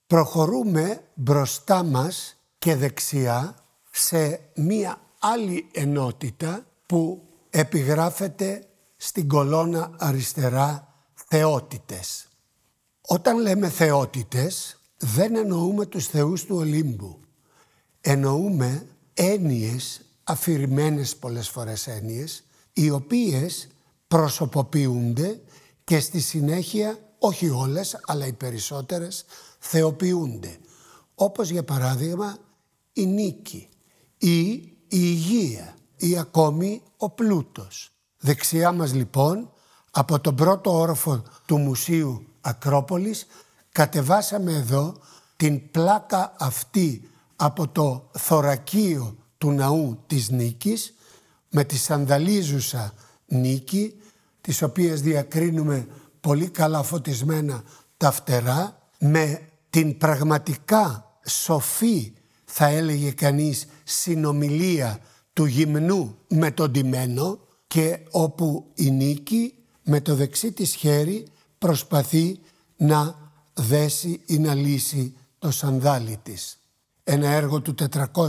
Προχωρούμε μπροστά μας και δεξιά σε μία άλλη ενότητα που επιγράφεται στην κολόνα αριστερά θεότητες. Όταν λέμε θεότητες δεν εννοούμε τους θεούς του Ολύμπου. Εννοούμε έννοιες, αφηρημένες πολλές φορές έννοιες, οι οποίες προσωποποιούνται και στη συνέχεια, όχι όλες, αλλά οι περισσότερες, θεοποιούνται. Όπως για παράδειγμα η νίκη ή η υγεία ή ακόμη ο πλούτος. Δεξιά μας λοιπόν, από τον πρώτο όροφο του Μουσείου Ακρόπολης, κατεβάσαμε εδώ την πλάκα αυτή από το θωρακείο του ναού της Νίκης, με τη σανδαλίζουσα Νίκη, τις οποίες διακρίνουμε πολύ καλά φωτισμένα τα φτερά, με την πραγματικά σοφή, θα έλεγε κανείς, συνομιλία του γυμνού με τον ντυμένο, και όπου η Νίκη με το δεξί της χέρι προσπαθεί να δέσει ή να λύσει το σανδάλι της. Ένα έργο του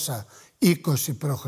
420 π.Χ.,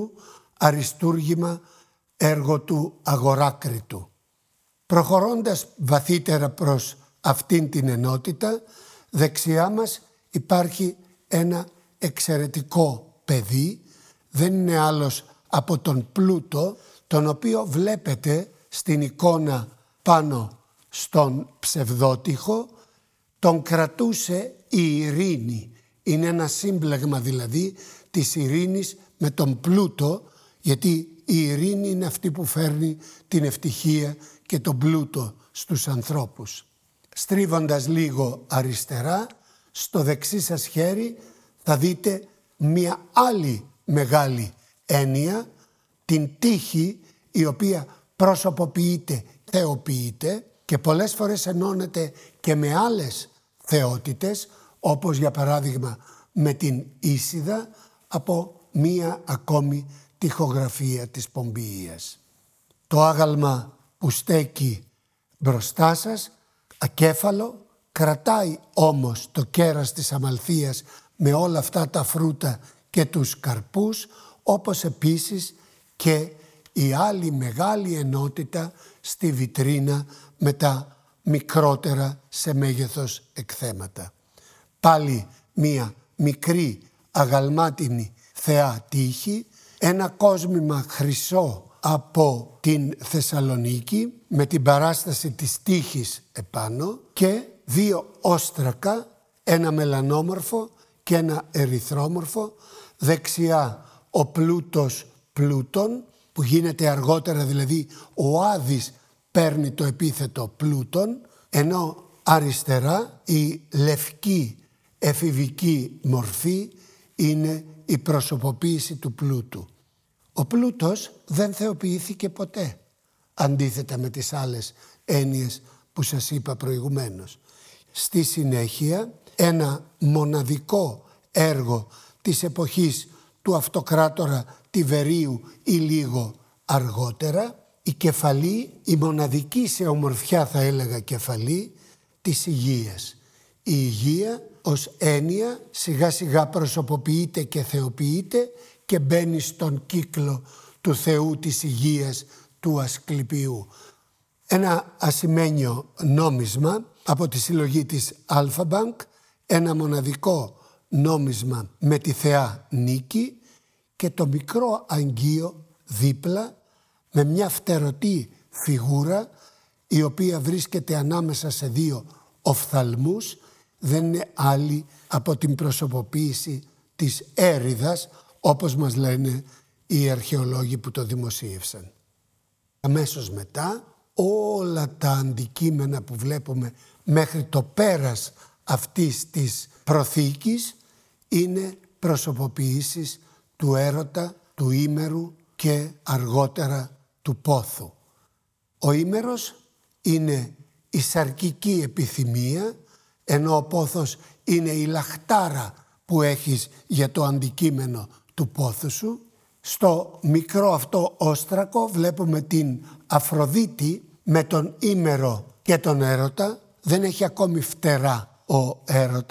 αριστούργημα, έργο του Αγοράκριτου. Προχωρώντας βαθύτερα προς αυτήν την ενότητα, δεξιά μας υπάρχει ένα εξαιρετικό παιδί, δεν είναι άλλος από τον Πλούτο, τον οποίο βλέπετε στην εικόνα πάνω στον ψευδότυχο. Τον κρατούσε η Ειρήνη. Είναι ένα σύμπλεγμα δηλαδή της Ειρήνης με τον Πλούτο, γιατί η Ειρήνη είναι αυτή που φέρνει την ευτυχία και τον πλούτο στους ανθρώπους. Στρίβοντας λίγο αριστερά, στο δεξί σας χέρι θα δείτε μία άλλη μεγάλη έννοια, την τύχη, η οποία προσωποποιείται, θεοποιείται και πολλές φορές ενώνεται και με άλλες θεότητες, όπως για παράδειγμα με την Ίσιδα, από μία ακόμη τοιχογραφία της Πομπιείας. Το άγαλμα που στέκει μπροστά σας, ακέφαλο, κρατάει όμως το κέρας της αμαλθείας με όλα αυτά τα φρούτα και τους καρπούς, όπως επίσης και η άλλη μεγάλη ενότητα στη βιτρίνα με τα μικρότερα σε μέγεθος εκθέματα. Πάλι μία μικρή αγαλμάτινη θεά τύχη, ένα κόσμημα χρυσό από την Θεσσαλονίκη με την παράσταση της τύχης επάνω και δύο όστρακα, ένα μελανόμορφο και ένα ερυθρόμορφο. Δεξιά ο Πλούτος Πλούτον, που γίνεται αργότερα δηλαδή ο Άδης παίρνει το επίθετο Πλούτον, ενώ αριστερά η λευκή εφηβική μορφή είναι η προσωποποίηση του πλούτου. Ο πλούτος δεν θεοποιήθηκε ποτέ, αντίθετα με τις άλλες έννοιες που σας είπα προηγουμένως. Στη συνέχεια, ένα μοναδικό έργο της εποχής του αυτοκράτορα Τιβερίου ή λίγο αργότερα, η κεφαλή, η μοναδική σε ομορφιά θα έλεγα κεφαλή της υγείας. Η υγεία ως έννοια σιγά σιγά προσωποποιείται και θεοποιείται και μπαίνει στον κύκλο του Θεού της υγείας, του Ασκληπιού. Ένα ασημένιο νόμισμα από τη συλλογή της Alpha Bank, ένα μοναδικό νόμισμα με τη θεά Νίκη και το μικρό αγγείο δίπλα με μια φτερωτή φιγούρα η οποία βρίσκεται ανάμεσα σε δύο οφθαλμούς, δεν είναι άλλη από την προσωποποίηση της έριδας, όπως μας λένε οι αρχαιολόγοι που το δημοσίευσαν. Αμέσως μετά όλα τα αντικείμενα που βλέπουμε μέχρι το πέρας αυτής της προθήκης είναι προσωποποιήσεις του έρωτα, του ήμερου και αργότερα του πόθου. Ο ήμερος είναι η σαρκική επιθυμία, ενώ ο πόθος είναι η λαχτάρα που έχεις για το αντικείμενο του πόθου σου. Στο μικρό αυτό όστρακο βλέπουμε την Αφροδίτη με τον ήμερο και τον έρωτα. Δεν έχει ακόμη φτερά ο έρωτας,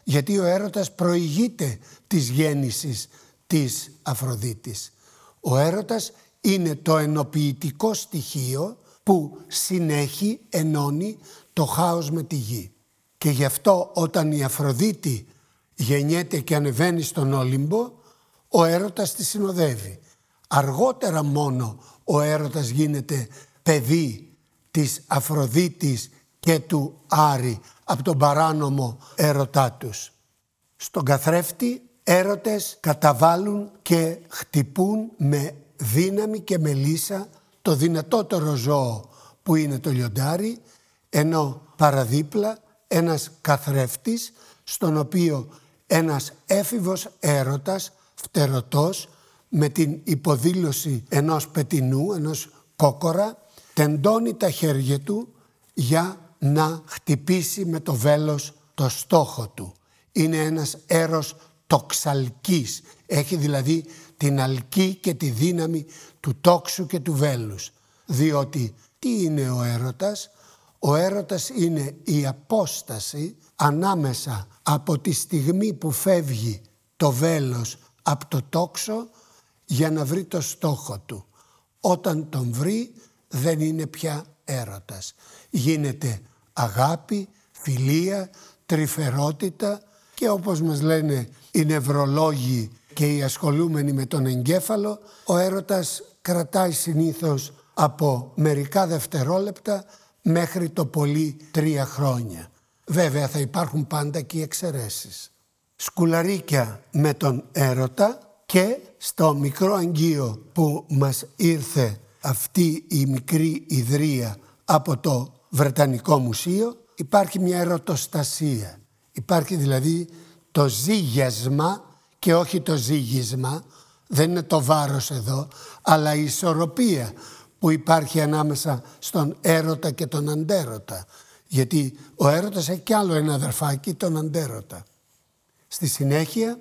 γιατί ο έρωτας προηγείται της γέννησης της Αφροδίτης. Ο έρωτας είναι το ενοποιητικό στοιχείο που συνέχει, ενώνει το χάος με τη γη. Και γι' αυτό όταν η Αφροδίτη γεννιέται και ανεβαίνει στον Όλυμπο, ο έρωτας τη συνοδεύει. Αργότερα μόνο ο έρωτας γίνεται παιδί της Αφροδίτης και του Άρη από τον παράνομο έρωτά τους. Στον καθρέφτη έρωτες καταβάλουν και χτυπούν με δύναμη και με λύσα το δυνατότερο ζώο που είναι το λιοντάρι, ενώ παραδίπλα ένας καθρέφτης στον οποίο ένας έφηβος έρωτας, φτερωτός, με την υποδήλωση ενός πετινού, ενός κόκορα, τεντώνει τα χέρια του για να χτυπήσει με το βέλος το στόχο του. Είναι ένας έρος τοξαλκής, έχει δηλαδή την αλκή και τη δύναμη του τόξου και του βέλους. Διότι τι είναι ο έρωτας? Ο έρωτας είναι η απόσταση ανάμεσα από τη στιγμή που φεύγει το βέλος από το τόξο για να βρει το στόχο του. Όταν τον βρει δεν είναι πια έρωτας. Γίνεται αγάπη, φιλία, τρυφερότητα και όπως μας λένε οι νευρολόγοι και οι ασχολούμενοι με τον εγκέφαλο, ο έρωτας κρατάει συνήθως από μερικά δευτερόλεπτα μέχρι το πολύ 3 χρόνια. Βέβαια θα υπάρχουν πάντα και οι εξαιρέσεις. Σκουλαρίκια με τον έρωτα και στο μικρό αγγείο που μας ήρθε αυτή η μικρή ιδρία από το Βρετανικό Μουσείο υπάρχει μια ερωτοστασία. Υπάρχει δηλαδή το ζύγιασμα και όχι το ζύγισμα, δεν είναι το βάρος εδώ, αλλά η ισορροπία που υπάρχει ανάμεσα στον έρωτα και τον αντέρωτα. Γιατί ο έρωτας έχει κι άλλο ένα αδερφάκι, τον αντέρωτα. Στη συνέχεια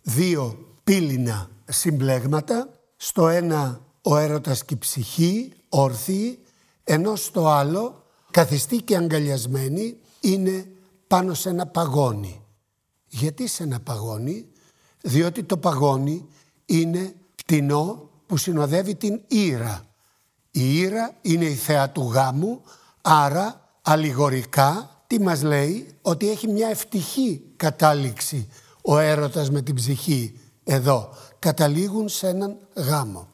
2 πύληνα συμπλέγματα, στο ένα ο έρωτας και η ψυχή όρθιοι, ενώ στο άλλο καθιστή και αγκαλιασμένη είναι πάνω σε ένα παγόνι. Γιατί σε ένα παγόνι? Διότι το παγόνι είναι πτηνό που συνοδεύει την Ήρα. Η Ήρα είναι η θεά του γάμου, άρα αλληγορικά τι μας λέει? Ότι έχει μια ευτυχή κατάληξη ο έρωτας με την ψυχή. Εδώ καταλήγουν σε έναν γάμο.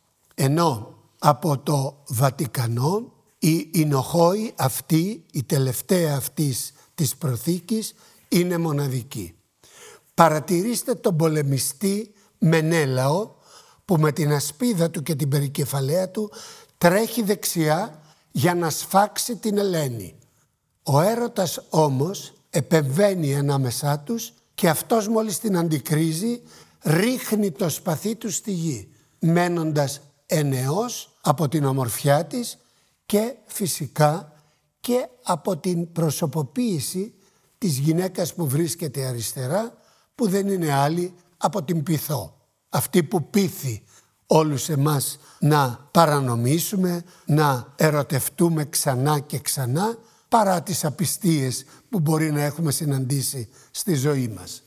Ενώ από το Βατικανό η Ινοχόη αυτή, η τελευταία αυτής της προθήκης, είναι μοναδική. Παρατηρήστε τον πολεμιστή Μενέλαο που με την ασπίδα του και την περικεφαλαία του τρέχει δεξιά για να σφάξει την Ελένη. Ο έρωτας όμως επεμβαίνει ανάμεσά τους και αυτός μόλις την αντικρίζει ρίχνει το σπαθί του στη γη, μένοντας ενεός από την ομορφιά της και φυσικά και από την προσωποποίηση της γυναίκας που βρίσκεται αριστερά, που δεν είναι άλλη από την Πειθό. Αυτή που πείθει όλους εμάς να παρανομήσουμε, να ερωτευτούμε ξανά και ξανά, παρά τις απιστίες που μπορεί να έχουμε συναντήσει στη ζωή μας.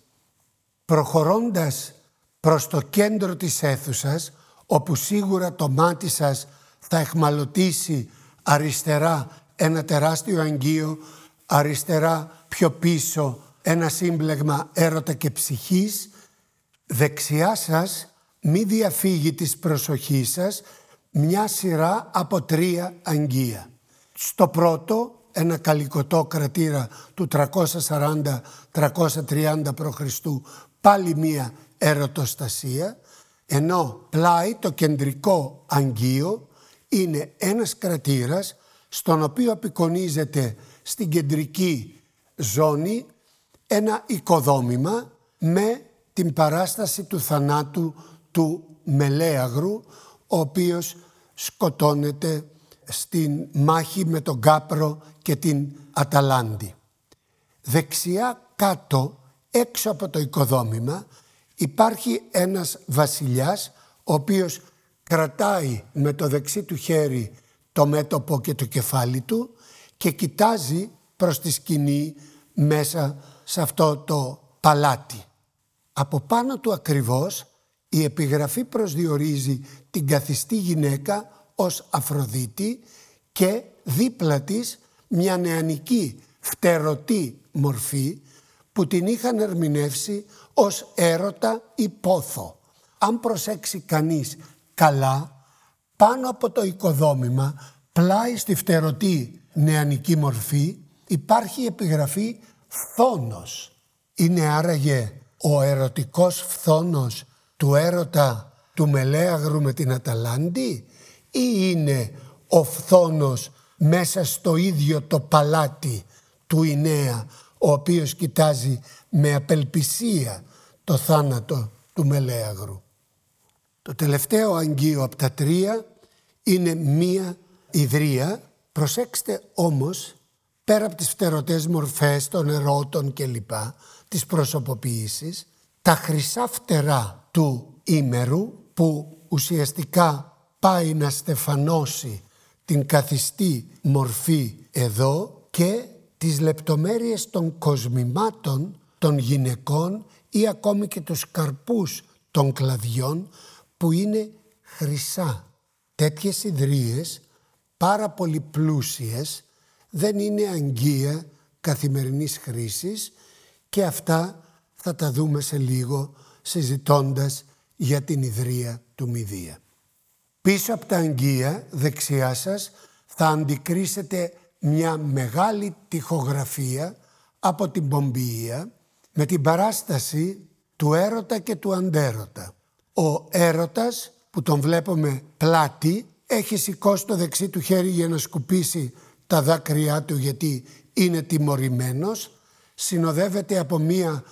Προχωρώντας προς το κέντρο της αίθουσας, όπου σίγουρα το μάτι σας θα εχμαλωτήσει αριστερά ένα τεράστιο αγγείο, αριστερά πιο πίσω ένα σύμπλεγμα έρωτα και ψυχής, δεξιά σας μη διαφύγει της προσοχής σας μια σειρά από 3 αγγεία. Στο πρώτο, ένα καλλικωτό κρατήρα του 340-330 π.Χ., πάλι μία ερωτοστασία, ενώ πλάι το κεντρικό αγγείο είναι ένας κρατήρας στον οποίο απεικονίζεται στην κεντρική ζώνη ένα οικοδόμημα με την παράσταση του θανάτου του Μελέαγρου, ο οποίος σκοτώνεται στην μάχη με τον Κάπρο και την Αταλάντη. Δεξιά κάτω, έξω από το οικοδόμημα, υπάρχει ένας βασιλιάς, ο οποίος κρατάει με το δεξί του χέρι το μέτωπο και το κεφάλι του και κοιτάζει προς τη σκηνή μέσα σε αυτό το παλάτι. Από πάνω του ακριβώς η επιγραφή προσδιορίζει την καθιστή γυναίκα ως Αφροδίτη και δίπλα της μια νεανική φτερωτή μορφή που την είχαν ερμηνεύσει ως έρωτα ή πόθο. Αν προσέξει κανείς καλά, πάνω από το οικοδόμημα, πλάι στη φτερωτή νεανική μορφή, υπάρχει επιγραφή φθόνος. Είναι άραγε ο ερωτικός φθόνος του έρωτα του Μελέαγρου με την Αταλάντη, ή είναι ο φθόνος μέσα στο ίδιο το παλάτι του Ινέα, ο οποίος κοιτάζει με απελπισία το θάνατο του Μελέαγρου. Το τελευταίο αγγείο από τα τρία είναι μία ιδρία. Προσέξτε όμως, πέρα από τις φτερωτές μορφές των ερώτων κλπ, τις προσωποποιήσεις, τα χρυσά φτερά του ήμερου που ουσιαστικά πάει να στεφανώσει την καθιστή μορφή εδώ και τις λεπτομέρειες των κοσμημάτων των γυναικών ή ακόμη και τους καρπούς των κλαδιών που είναι χρυσά. Τέτοιες ιδρύες, πάρα πολύ πλούσιες, δεν είναι αγγεία καθημερινής χρήσης και αυτά θα τα δούμε σε λίγο συζητώντας για την ιδρία του Μηδία. Πίσω από τα αγγεία δεξιά σας θα αντικρίσετε μια μεγάλη τοιχογραφία από την Πομπιεία με την παράσταση του έρωτα και του αντέρωτα. Ο έρωτας που τον βλέπουμε πλάτη έχει σηκώσει το δεξί του χέρι για να σκουπίσει τα δάκρυά του γιατί είναι τιμωρημένος, συνοδεύεται από μια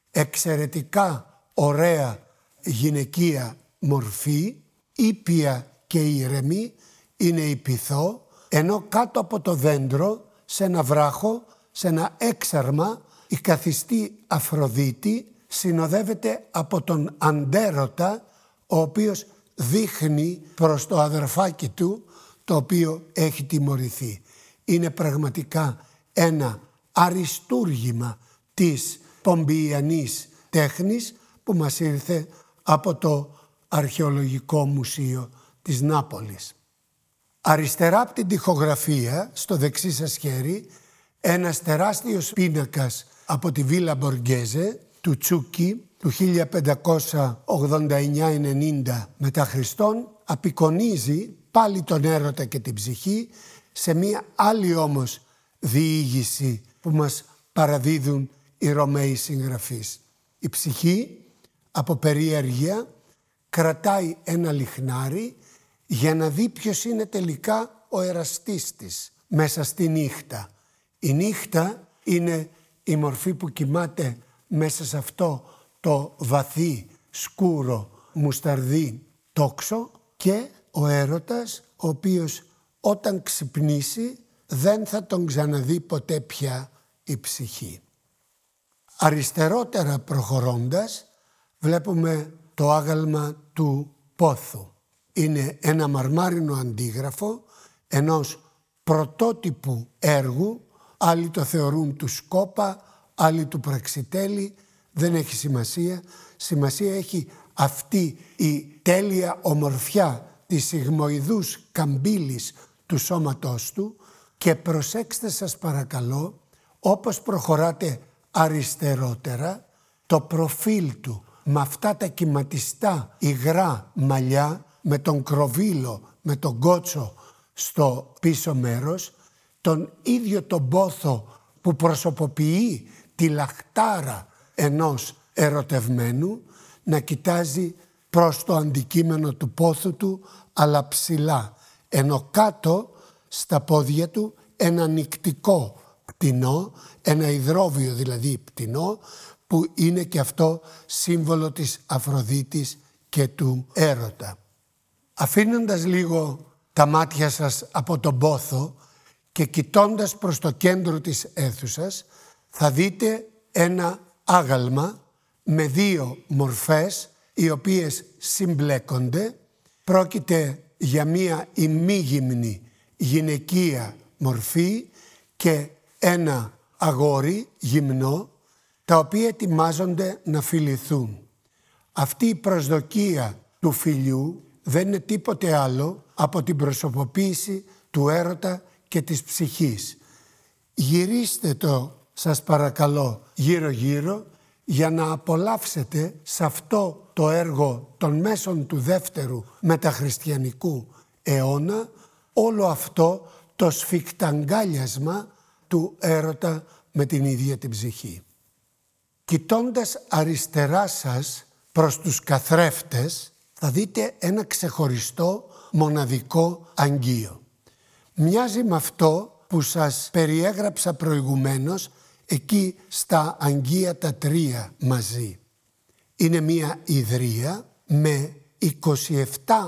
εξαιρετικά ωραία γυναικεία μορφή, ήπια και ήρεμη, είναι η πυθό, ενώ κάτω από το δέντρο, σε ένα βράχο, σε ένα έξαρμα, η καθιστή Αφροδίτη συνοδεύεται από τον αντέρωτα, ο οποίος δείχνει προς το αδερφάκι του, το οποίο έχει τιμωρηθεί. Είναι πραγματικά ένα αριστούργημα της πομπιιανής τέχνης που μας ήρθε από το Αρχαιολογικό Μουσείο της Νάπολης. Αριστερά από την τοιχογραφία, στο δεξί σας χέρι, ένας τεράστιος πίνακας από τη Βίλα Μποργέζε του Τσούκι του 1589-90 μετά Χριστόν, απεικονίζει πάλι τον έρωτα και την ψυχή σε μία άλλη όμως διήγηση που μας παραδίδουν οι Ρωμαίοι συγγραφείς. Η ψυχή από περιέργεια κρατάει ένα λιχνάρι για να δει ποιος είναι τελικά ο εραστής της μέσα στη νύχτα. Η νύχτα είναι η μορφή που κοιμάται μέσα σε αυτό το βαθύ, σκούρο, μουσταρδί τόξο και ο έρωτας, ο οποίος όταν ξυπνήσει δεν θα τον ξαναδεί ποτέ πια η ψυχή. Αριστερότερα προχωρώντας βλέπουμε το άγαλμα του πόθου. Είναι ένα μαρμάρινο αντίγραφο ενός πρωτότυπου έργου, άλλοι το θεωρούν του Σκόπα, άλλοι του Πραξιτέλη, δεν έχει σημασία. Σημασία έχει αυτή η τέλεια ομορφιά της σιγμοειδούς καμπύλης του σώματός του και προσέξτε σας παρακαλώ, όπως προχωράτε αριστερότερα, το προφίλ του με αυτά τα κυματιστά υγρά μαλλιά, με τον κροβίλο, με τον κότσο στο πίσω μέρος, τον ίδιο τον πόθο που προσωποποιεί τη λαχτάρα ενός ερωτευμένου, να κοιτάζει προς το αντικείμενο του πόθου του, αλλά ψηλά, ενώ κάτω στα πόδια του ένα νυκτικό πτηνό, ένα υδρόβιο δηλαδή πτηνό, που είναι και αυτό σύμβολο της Αφροδίτης και του έρωτα. Αφήνοντας λίγο τα μάτια σας από τον πόθο και κοιτώντας προς το κέντρο της αίθουσας, θα δείτε ένα άγαλμα με δύο μορφές οι οποίες συμπλέκονται. Πρόκειται για μία ημίγυμνη γυναικεία μορφή και ένα αγόρι γυμνό, τα οποία ετοιμάζονται να φιληθούν. Αυτή η προσδοκία του φιλιού δεν είναι τίποτε άλλο από την προσωποποίηση του έρωτα και της ψυχής. Γυρίστε το, σας παρακαλώ, γύρω-γύρω για να απολαύσετε σε αυτό το έργο των μέσων του δεύτερου μεταχριστιανικού αιώνα όλο αυτό το σφιχταγκάλιασμα του έρωτα με την ίδια την ψυχή. Κοιτώντας αριστερά σας προς τους καθρέφτες θα δείτε ένα ξεχωριστό μοναδικό αγγείο. Μοιάζει με αυτό που σας περιέγραψα προηγουμένως εκεί στα αγγεία τα 3 μαζί. Είναι μια ιδρία με 27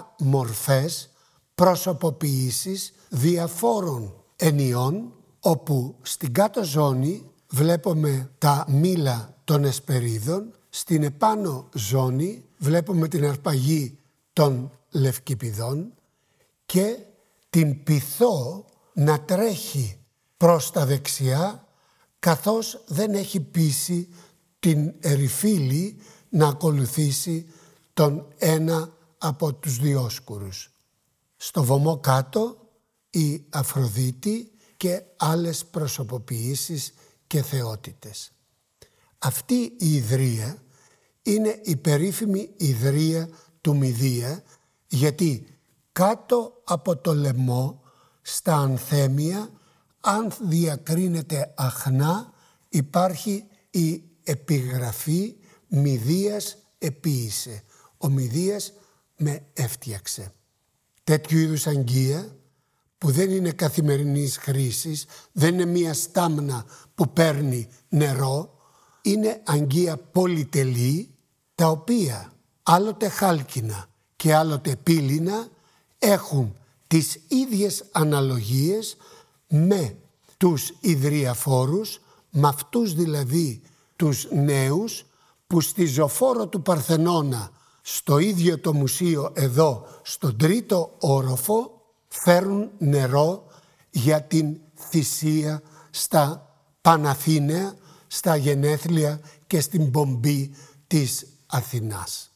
μορφές προσωποποιήσεις διαφόρων ενιών, όπου στην κάτω ζώνη βλέπουμε τα μήλα των Εσπερίδων, στην επάνω ζώνη βλέπουμε την αρπαγή των Λευκηπηδών και την πειθό να τρέχει προς τα δεξιά, καθώς δεν έχει πείσει την Ερυφίλη να ακολουθήσει τον ένα από τους Διόσκουρους. Στο βωμό κάτω η Αφροδίτη και άλλες προσωποποιήσεις και θεότητες. Αυτή η ιδρία είναι η περίφημη ιδρία του Μηδία, γιατί κάτω από το λαιμό, στα ανθέμια, αν διακρίνεται αχνά, υπάρχει η επιγραφή Μηδίας επίησε. Ο Μηδίας με έφτιαξε. Τέτοιου είδους αγγεία που δεν είναι καθημερινής χρήσης, δεν είναι μία στάμνα που παίρνει νερό, είναι αγγεία πολυτελή, τα οποία άλλοτε χάλκινα και άλλοτε πύλινα έχουν τις ίδιες αναλογίες με τους ιδρυαφόρους, με αυτούς δηλαδή τους νέους που στη ζωφόρο του Παρθενώνα, στο ίδιο το μουσείο εδώ, στον 3ο όροφο, φέρουν νερό για την θυσία στα Παναθήναια, στα γενέθλια και στην πομπή της Αθηνάς.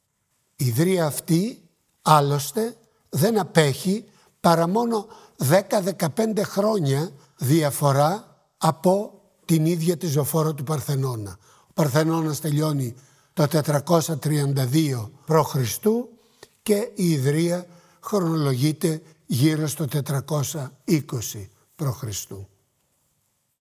Η ιδρία αυτή άλλωστε δεν απέχει παρά μόνο 10-15 χρόνια διαφορά από την ίδια τη ζωφόρο του Παρθενώνα. Ο Παρθενώνας τελειώνει το 432 π.Χ. και η ιδρία χρονολογείται γύρω στο 420 π.Χ.